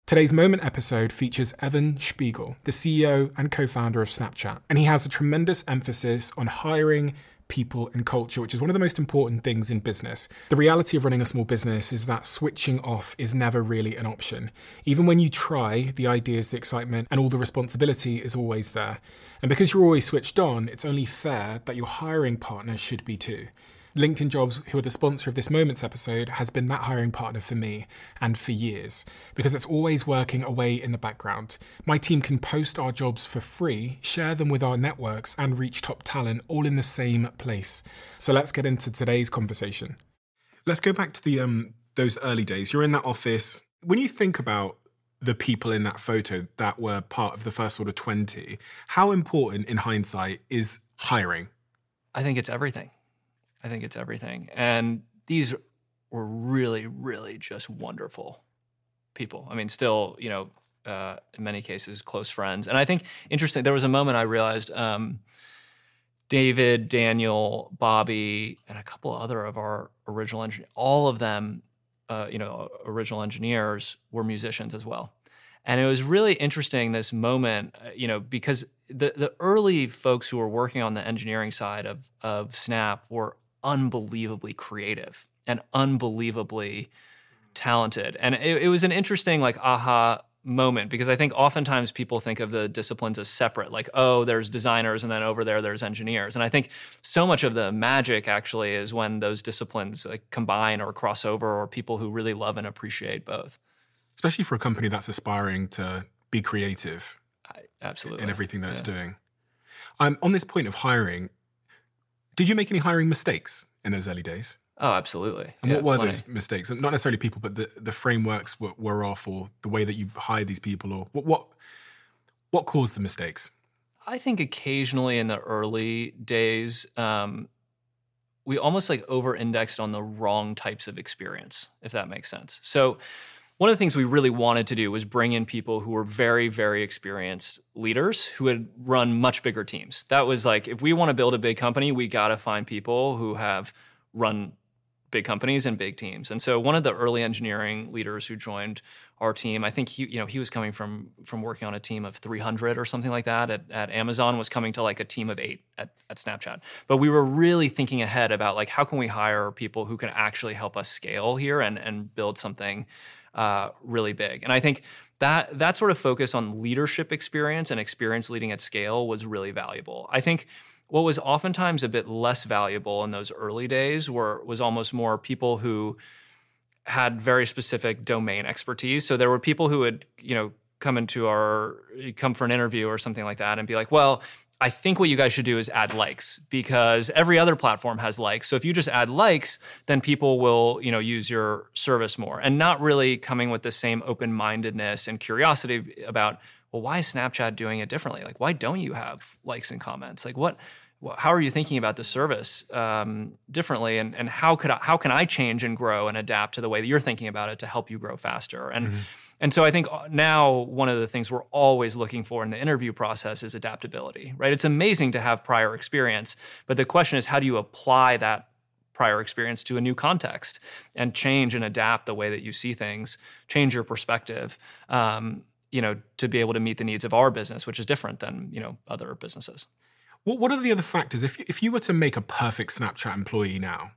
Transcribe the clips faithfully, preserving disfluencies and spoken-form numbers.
Today's Moment episode features Evan Spiegel, the C E O and co-founder of Snapchat, and he has a tremendous emphasis on hiring, people, and culture, which is one of the most important things in business. The reality of running a small business is that switching off is never really an option. Even when you try, the ideas, the excitement, and all the responsibility is always there. And because you're always switched on, it's only fair that your hiring partner should be too. LinkedIn Jobs, who are the sponsor of this Moments episode, has been that hiring partner for me and for years, because it's always working away in the background. My team can post our jobs for free, share them with our networks, and reach top talent all in the same place. So let's get into today's conversation. Let's go back to the um those early days. You're in that office. When you think about the people in that photo that were part of the first sort of twenty, how important in hindsight is hiring? I think it's everything. I think it's everything. And these were really, really just wonderful people. I mean, still, you know, uh, in many cases, close friends. And I think, interesting, there was a moment I realized um, David, Daniel, Bobby, and a couple other of our original engineers, all of them, uh, you know, original engineers were musicians as well. And it was really interesting, this moment, uh, you know, because the the early folks who were working on the engineering side of of Snap were unbelievably creative and unbelievably talented. And it, it was an interesting like aha moment, because I think oftentimes people think of the disciplines as separate, like, oh, there's designers and then over there there's engineers. And I think so much of the magic actually is when those disciplines like combine or cross over, or people who really love and appreciate both. Especially for a company that's aspiring to be creative. I, absolutely. In everything that yeah. it's doing. Um, on this point of hiring, did you make any hiring mistakes in those early days? Oh, absolutely. And yeah, what were plenty. those mistakes? Not necessarily people, but the, the frameworks were, were off, or the way that you hired these people, or what, what what caused the mistakes? I think occasionally in the early days, um, we almost like over-indexed on the wrong types of experience, if that makes sense. So one of the things we really wanted to do was bring in people who were very, very experienced leaders who had run much bigger teams. That was like, if we want to build a big company, we got to find people who have run big companies and big teams. And so one of the early engineering leaders who joined our team, I think he, you know, he was coming from from working on a team of three hundred or something like that at, at Amazon, was coming to like a team of eight at, at Snapchat. But we were really thinking ahead about like, how can we hire people who can actually help us scale here and, and build something uh, really big. And I think that that sort of focus on leadership experience and experience leading at scale was really valuable. I think what was oftentimes a bit less valuable in those early days were was almost more people who had very specific domain expertise. So there were people who would, you know, come into our, come for an interview or something like that and be like, well, I think what you guys should do is add likes, because every other platform has likes. So if you just add likes, then people will, you know, use your service more, and not really coming with the same open-mindedness and curiosity about, well, why is Snapchat doing it differently? Like, why don't you have likes and comments? Like, what, how are you thinking about the service um, differently? And, and how could I, how can I change and grow and adapt to the way that you're thinking about it to help you grow faster? And mm-hmm. And so I think now one of the things we're always looking for in the interview process is adaptability, right? It's amazing to have prior experience, but the question is, how do you apply that prior experience to a new context and change and adapt the way that you see things, change your perspective, um, you know, to be able to meet the needs of our business, which is different than, you know, other businesses. What What are the other factors? If if you were to make a perfect Snapchat employee now,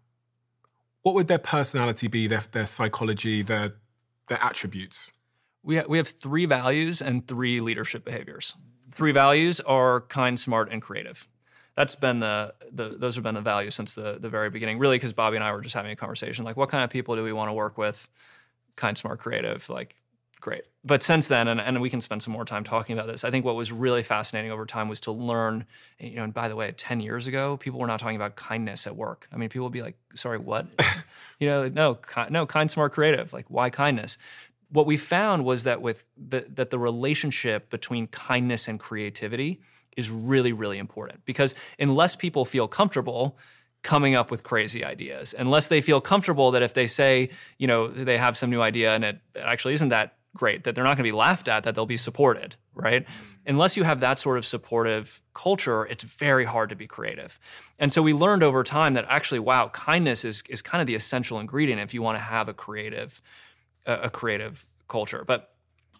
what would their personality be, their their psychology, their their attributes? We ha- we have three values and three leadership behaviors. Three values are kind, smart, and creative. That's been the, the those have been the values since the, the very beginning, really, because Bobby and I were just having a conversation, like, what kind of people do we want to work with? Kind, smart, creative, like, great. But since then, and, and we can spend some more time talking about this, I think what was really fascinating over time was to learn, you know, and by the way, ten years ago, people were not talking about kindness at work. I mean, people would be like, sorry, what? you know, no, ki- no, kind, smart, creative, like, why kindness? What we found was that with the, that the relationship between kindness and creativity is really, really important, because unless people feel comfortable coming up with crazy ideas, unless they feel comfortable that if they say, you know, they have some new idea and it actually isn't that great, that they're not going to be laughed at, that they'll be supported, right? Unless you have that sort of supportive culture, it's very hard to be creative. And so we learned over time that actually, wow, kindness is is kind of the essential ingredient if you want to have a creative a creative culture. But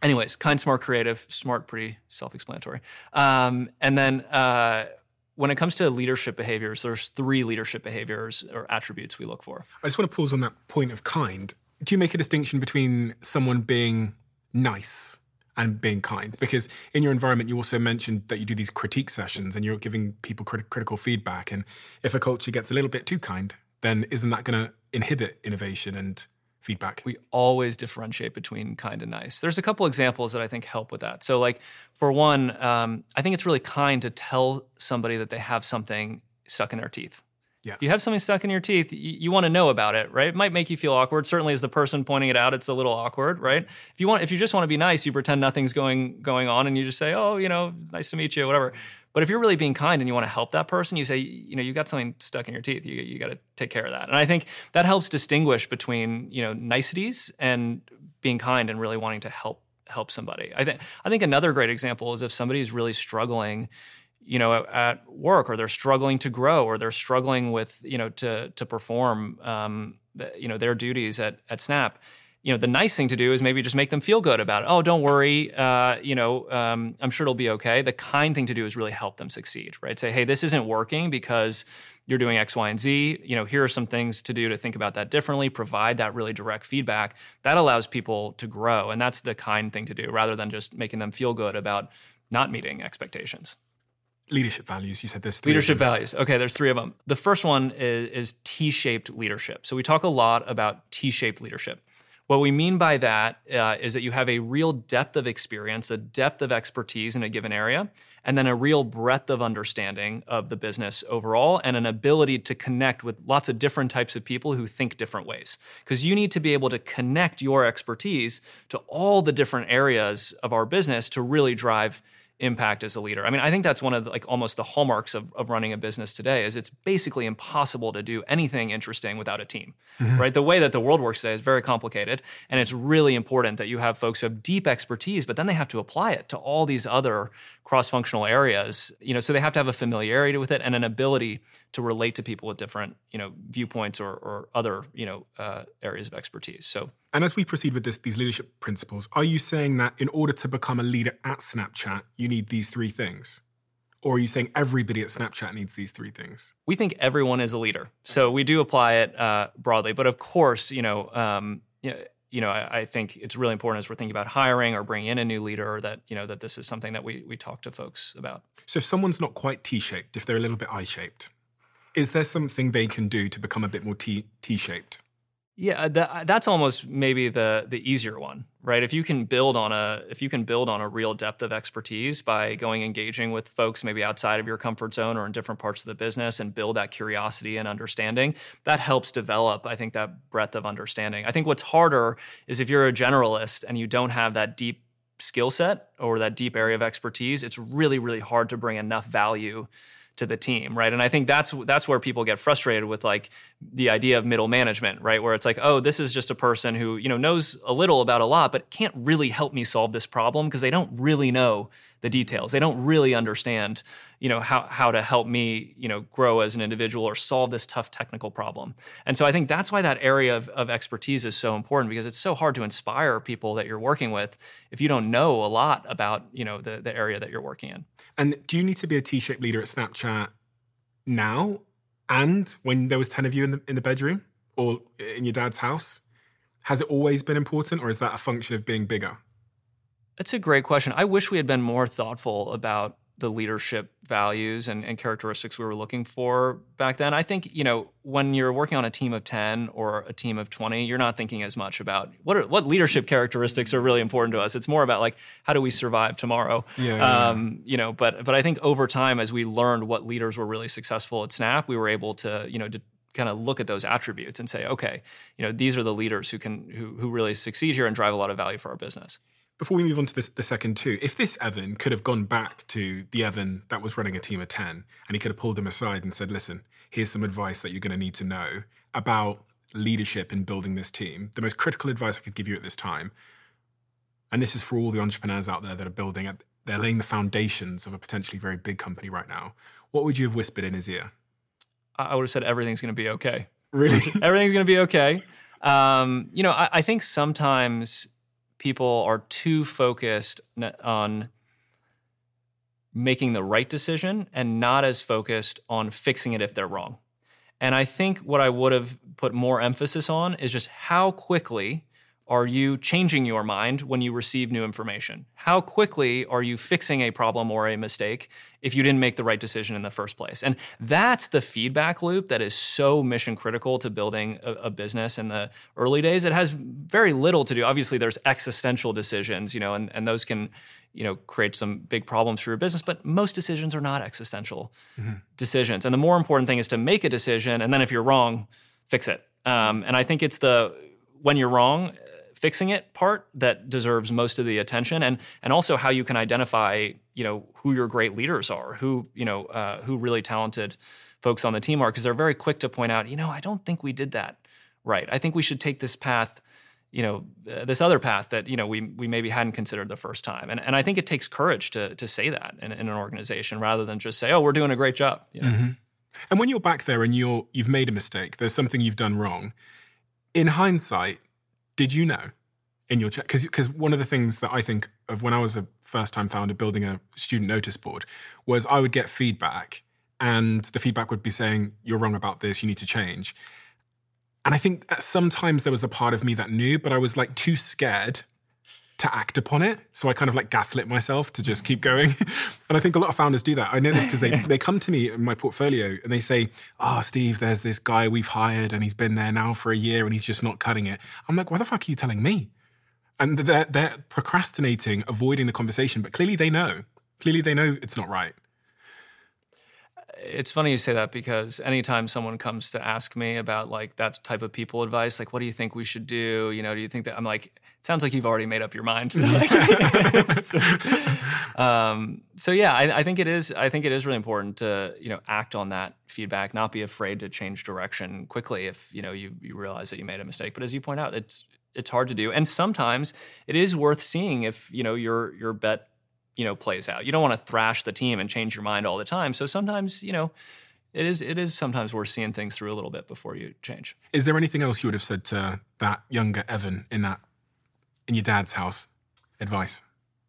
Anyways, kind, smart, creative. Smart, pretty self-explanatory. Um, and then uh, when it comes to leadership behaviors, there's three leadership behaviors or attributes we look for. I just want to pause on that point of kind. Do you make a distinction between someone being nice and being kind? Because in your environment, you also mentioned that you do these critique sessions and you're giving people crit- critical feedback. And if a culture gets a little bit too kind, then isn't that going to inhibit innovation and feedback? We always differentiate between kind and nice. There's a couple examples that I think help with that. So like for one, um, I think it's really kind to tell somebody that they have something stuck in their teeth. Yeah. If you have something stuck in your teeth, you, you want to know about it, right? It might make you feel awkward. Certainly as the person pointing it out, it's a little awkward, right? If you want, if you just want to be nice, you pretend nothing's going going on and you just say, oh, you know, nice to meet you, whatever. But if you're really being kind and you want to help that person, you say, you know, you got something stuck in your teeth. You you got to take care of that. And I think that helps distinguish between, you know, niceties and being kind and really wanting to help help somebody. I think I think another great example is if somebody is really struggling, you know, at work, or they're struggling to grow, or they're struggling with, you know, to to perform, um, the, you know, their duties at at Snap. You know, the nice thing to do is maybe just make them feel good about it. Oh, don't worry. Uh, you know, um, I'm sure it'll be okay. The kind thing to do is really help them succeed, right? Say, hey, this isn't working because you're doing X, Y, and Z. You know, here are some things to do to think about that differently. Provide that really direct feedback. That allows people to grow, and that's the kind thing to do, rather than just making them feel good about not meeting expectations. Leadership values, you said there's three. Leadership values. Okay, there's three of them. The first one is, is T-shaped leadership. So we talk a lot about T-shaped leadership. What we mean by that uh, is that you have a real depth of experience, a depth of expertise in a given area, and then a real breadth of understanding of the business overall, and an ability to connect with lots of different types of people who think different ways. Because you need to be able to connect your expertise to all the different areas of our business to really drive impact as a leader. I mean, I think that's one of the, like almost the hallmarks of, of running a business today is it's basically impossible to do anything interesting without a team, mm-hmm. right? The way that the world works today is very complicated, and it's really important that you have folks who have deep expertise, but then they have to apply it to all these other cross-functional areas, you know, so they have to have a familiarity with it and an ability to relate to people with different, you know, viewpoints or, or other, you know, uh, areas of expertise. So, and as we proceed with this, these leadership principles, are you saying that in order to become a leader at Snapchat, you need these three things? Or are you saying everybody at Snapchat needs these three things? We think everyone is a leader. So we do apply it uh, broadly. But of course, you know, um, you know, you know, I, I think it's really important as we're thinking about hiring or bringing in a new leader that, you know, that this is something that we we talk to folks about. So if someone's not quite T-shaped, if they're a little bit I-shaped, is there something they can do to become a bit more T, T-shaped? Yeah, that, that's almost maybe the the easier one, right? If you can build on a if you can build on a real depth of expertise by going engaging with folks maybe outside of your comfort zone or in different parts of the business and build that curiosity and understanding, that helps develop, I think, that breadth of understanding. I think what's harder is if you're a generalist and you don't have that deep skill set or that deep area of expertise, it's really, really hard to bring enough value to the team, right? And I think that's that's where people get frustrated with like the idea of middle management, right? Where it's like, oh, this is just a person who, you know, knows a little about a lot, but can't really help me solve this problem because they don't really know the details. They don't really understand, you know, how how to help me, you know, grow as an individual or solve this tough technical problem. And so I think that's why that area of, of expertise is so important, because it's so hard to inspire people that you're working with if you don't know a lot about, you know, the, the area that you're working in. And do you need to be a T-shaped leader at Snapchat now and when there was ten of you in the in the bedroom or in your dad's house? Has it always been important, or is that a function of being bigger? That's a great question. I wish we had been more thoughtful about the leadership values and, and characteristics we were looking for back then. I think, you know, when you're working on a team of ten or a team of twenty, you're not thinking as much about what are, what leadership characteristics are really important to us. It's more about like, how do we survive tomorrow? Yeah, yeah, um, yeah. You know, but but I think over time, as we learned what leaders were really successful at Snap, we were able to, you know, to kind of look at those attributes and say, okay, you know, these are the leaders who can who who really succeed here and drive a lot of value for our business. Before we move on to this, the second two, if this Evan could have gone back to the Evan that was running a team of ten, and he could have pulled him aside and said, listen, here's some advice that you're going to need to know about leadership in building this team, the most critical advice I could give you at this time, and this is for all the entrepreneurs out there that are building, they're laying the foundations of a potentially very big company right now, what would you have whispered in his ear? I would have said, everything's going to be okay. Really? Everything's going to be okay. Um, you know, I, I think sometimes people are too focused on making the right decision and not as focused on fixing it if they're wrong. And I think what I would have put more emphasis on is just how quickly are you changing your mind when you receive new information? How quickly are you fixing a problem or a mistake if you didn't make the right decision in the first place? And that's the feedback loop that is so mission critical to building a, a business in the early days. It has very little to do. Obviously, there's existential decisions, you know, and, and those can, you know, create some big problems for your business, but most decisions are not existential mm-hmm. decisions. And the more important thing is to make a decision, and then if you're wrong, fix it. Um, and I think it's the, when you're wrong, fixing it part that deserves most of the attention, and and also how you can identify, you know, who your great leaders are, who, you know, uh, who really talented folks on the team are, because they're very quick to point out, you know, I don't think we did that right. I think we should take this path, you know, uh, this other path that, you know, we we maybe hadn't considered the first time. And and I think it takes courage to to say that in, in an organization rather than just say, oh, we're doing a great job. You know? Mm-hmm. And when you're back there and you're you've made a mistake, there's something you've done wrong. In hindsight, did you know in your chat? Because because one of the things that I think of when I was a first-time founder building a student notice board was I would get feedback, and the feedback would be saying, you're wrong about this, you need to change. And I think that sometimes there was a part of me that knew, but I was like too scared to act upon it. So I kind of like gaslit myself to just keep going. And I think a lot of founders do that. I know this because they, they come to me in my portfolio and they say, oh, Steve, there's this guy we've hired and he's been there now for a year and he's just not cutting it. I'm like, why the fuck are you telling me? And they're, they're procrastinating, avoiding the conversation, but clearly they know. Clearly they know it's not right. It's funny you say that, because anytime someone comes to ask me about like that type of people advice, like, what do you think we should do? You know, do you think that, I'm like, it sounds like you've already made up your mind. so, um, so yeah, I, I think it is, I think it is really important to, you know, act on that feedback, not be afraid to change direction quickly if, you know, you, you realize that you made a mistake. But as you point out, it's, it's hard to do. And sometimes it is worth seeing if, you know, your, your bet, you know, plays out. You don't want to thrash the team and change your mind all the time. So sometimes, you know, it is it is sometimes worth seeing things through a little bit before you change. Is there anything else you would have said to that younger Evan in that in your dad's house? Advice?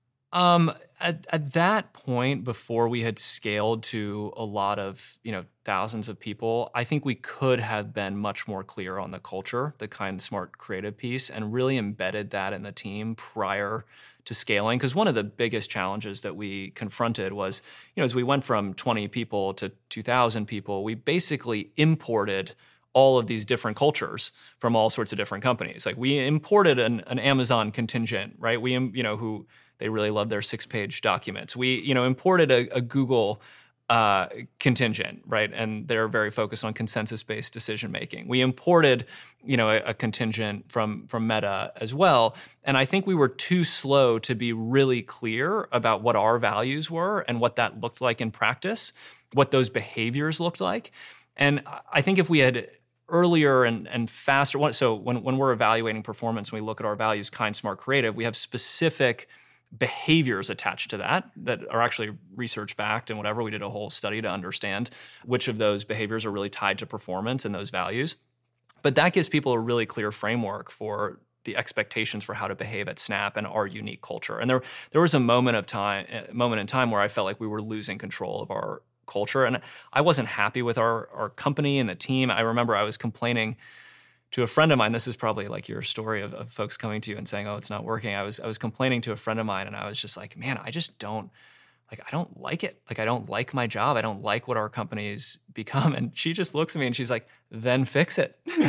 Um, at, at that point, before we had scaled to a lot of, you know, thousands of people, I think we could have been much more clear on the culture, the kind, smart, creative piece, and really embedded that in the team prior to scaling. Because one of the biggest challenges that we confronted was, you know, as we went from twenty people to two thousand people, we basically imported all of these different cultures from all sorts of different companies. Like we imported an, an Amazon contingent, right? We, you know, who they really love their six-page documents. We, you know, imported a, a Google uh, contingent, right? And they're very focused on consensus-based decision-making. We imported, you know, a, a contingent from, from Meta as well. And I think we were too slow to be really clear about what our values were and what that looked like in practice, what those behaviors looked like. And I think if we had earlier and, and faster, so when, when we're evaluating performance, when we look at our values, kind, smart, creative, we have specific behaviors attached to that that are actually research backed and whatever. We did a whole study to understand which of those behaviors are really tied to performance and those values. But that gives people a really clear framework for the expectations for how to behave at Snap and our unique culture. And there, there was a moment of time, a moment in time where I felt like we were losing control of our culture. And I wasn't happy with our, our company and the team. I remember I was complaining to a friend of mine. This is probably like your story of, of folks coming to you and saying, oh, it's not working. I was I was complaining to a friend of mine and I was just like, man, I just don't, like, I don't like it. Like, I don't like my job. I don't like what our company's become. And she just looks at me and she's like, then fix it. And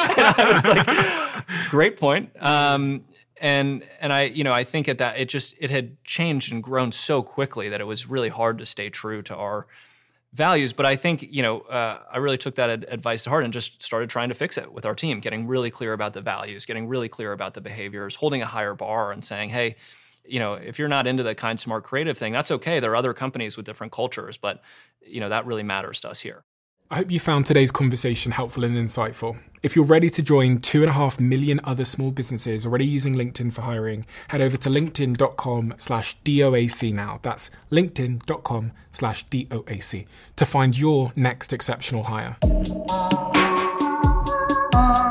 I was like, great point. Um, and and I, you know, I think at that, it just, it had changed and grown so quickly that it was really hard to stay true to our values. But I think, you know, uh, I really took that ad- advice to heart and just started trying to fix it with our team, getting really clear about the values, getting really clear about the behaviors, holding a higher bar and saying, hey, you know, if you're not into the kind, smart, creative thing, that's okay. There are other companies with different cultures, but, you know, that really matters to us here. I hope you found today's conversation helpful and insightful. If you're ready to join two and a half million other small businesses already using LinkedIn for hiring, head over to linkedin.com slash DOAC now. That's linkedin.com slash DOAC to find your next exceptional hire.